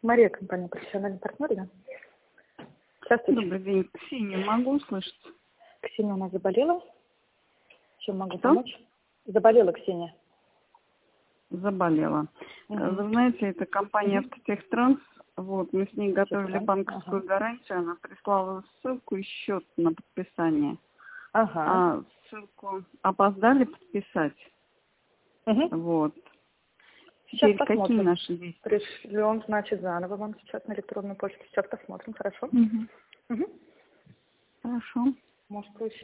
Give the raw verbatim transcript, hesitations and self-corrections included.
Мария, компания «Профессиональный партнер», да? Здравствуйте. Добрый день. Ксения, могу услышать? Ксения у нас заболела. Чем могу Что? помочь? Заболела Ксения. Заболела. Угу. Вы знаете, это компания Угу. «Автотехтранс». Вот, мы с ней готовили Техтранс, банковскую ага. гарантию. Она прислала ссылку и счет на подписание. Ага. А ссылку опоздали подписать. Угу. Вот. Сейчас Теперь какие посмотрим. наши действия? Пришлем, значит, заново вам сейчас на электронную почту. Сейчас посмотрим, хорошо? Угу. Угу. Хорошо. Может, проще.